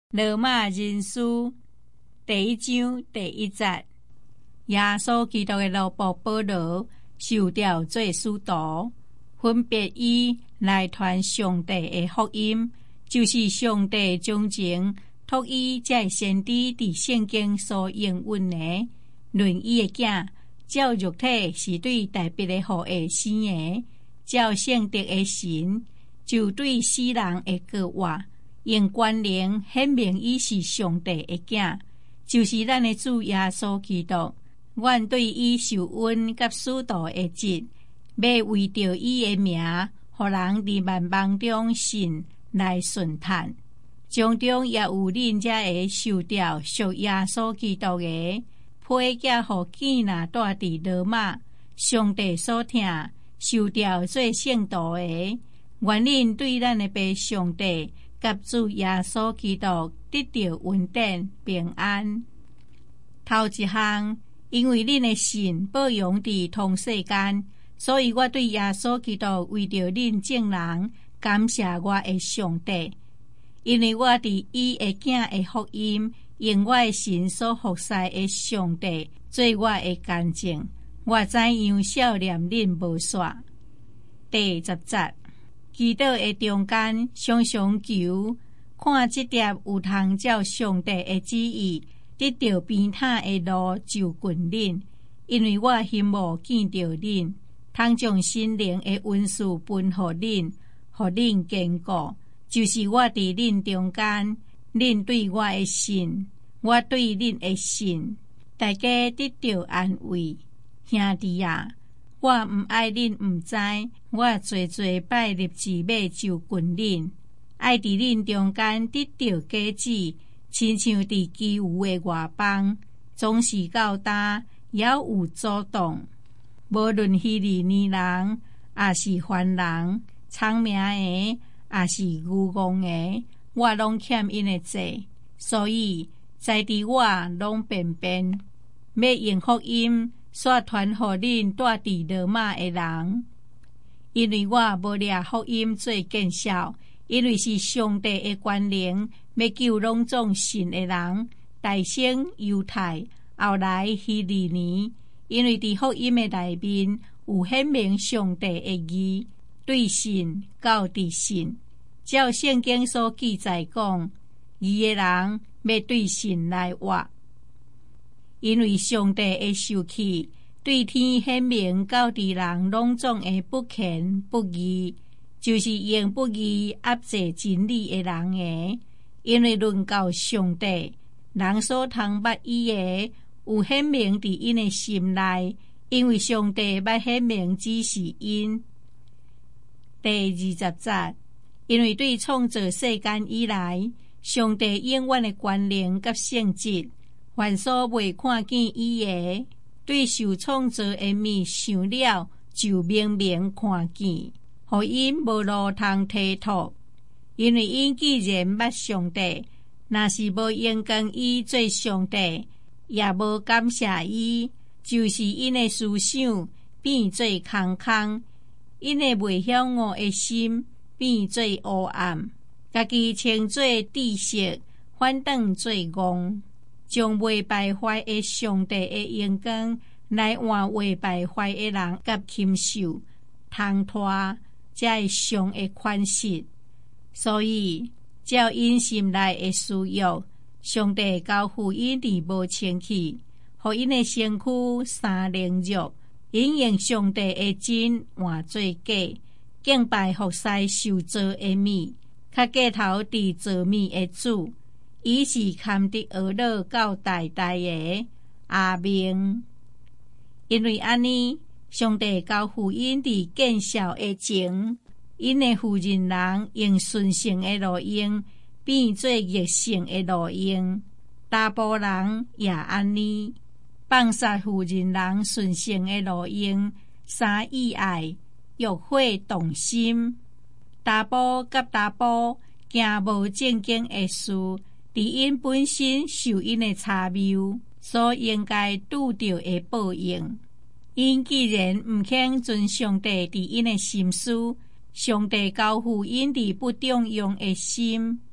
罗马人书第1章第1节，耶稣基督的奴仆保罗受调做使徒，分别以来传上帝的福音，就是上帝将前托伊这先知伫圣经所应允的论伊的囝，照肉体是对大别的互的生的，照圣德的神就对死人的国话，用关联显明伊是上帝的囝，就是咱的主耶稣基督。阮对伊受恩甲使徒的职，要为着伊的名，互人伫万邦中信来顺叹。中中也有恁遮个受调属耶稣基督的，配嫁互囝仔住伫罗马，上帝所听受调做圣徒的，愿恁对咱的爸上帝甲主耶稣基督得到稳定平安。头一项，因为恁的信保养伫通世间，所以我对耶稣基督为着恁众人感谢我的上帝。因为我伫伊的囝的福音，用我的神所服侍的上帝做我的见证，我怎样少念恁无煞。第10节，祈祷的中间常常求，看这碟有通照上帝的旨意，得到边塔的路就近恁，因为我希望见到恁，通将心灵的温素分予恁，予恁坚固。就是我伫恁中间，恁对我的信，我对恁的信，大家得到安慰。兄弟啊，我毋爱恁毋知，我做摆立志要就近恁，爱伫恁中间得到果子，亲像伫基有的外邦，总是到担也有阻挡。无论希利尼人，也是番人，聪明的，也是愚戆的，我拢欠因的债，所以在伫我拢便便，要用福音煞传予恁住伫罗马的人，因为我无掠福音做见效，因为是上帝的权能，要救拢总信的人，大先犹太，后来希利尼，因为伫福音的内面有显明上帝的义。对信到伫信，照圣经所记载讲，义的人要对信来活，因为上帝的受气对天显明到伫人拢总的不虔不义，就是用不义压制真理的人的。因为论到上帝，人所通捌伊的，有显明伫因的心内，因为上帝捌显明指示因。第20节，因为对创造世间以来，上帝永远的权能甲圣洁，凡所未看见伊的，对受创造的物想了，就明明看见，互因无路通体托。因为因既然捌上帝，若是无应跟伊做上帝，也无感谢伊，就是因的思想变做空，因的袂晓悟的心变做黑暗，家己称做知识，反转做戆，将未败坏的上帝的荣光来换未败坏的人甲禽兽，通拖才会上的款式。所以照因心内的需要，上帝交付因伫无清气，互因的身躯三灵肉，因用上帝的真换做假，敬拜服侍受造的物，较过头伫造物的主，伊是堪得而乐到代代的。阿明。因为安尼，上帝交付因伫见效的前，因的妇人人用顺性的路用变做逆性的路用，查甫人也安尼。放杀妇人人顺性的路用，三意爱，欲火动心。查甫甲查甫行无正经的事，伫因本身受因的差谬，所应该拄着的报应。因既然毋肯遵上帝伫因的心思，上帝交付因伫不中用的心，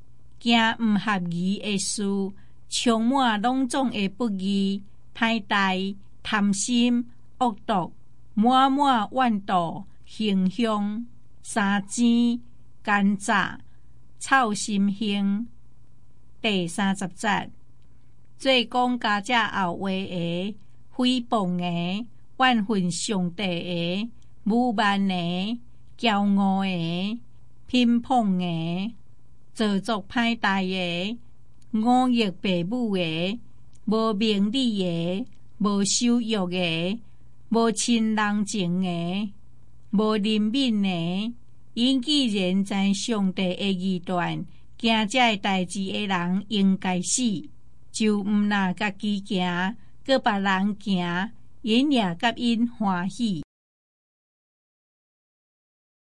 行毋合宜的事，充满拢总的不义、歹怠、贪心、恶毒、满满怨妒、形象、三尖、奸诈、臭心性。第30節，做講家者後話的、誹謗的、怨恨上帝的、侮慢的、驕傲的、偏頗的、做作歹代的、忤逆父母的、無明理的、無守約的、無親人情的、無憐憫的，因既然知上帝的義斷，行這個代志的人應該死，就毋若家己行，閣別人行，因也甲因歡喜。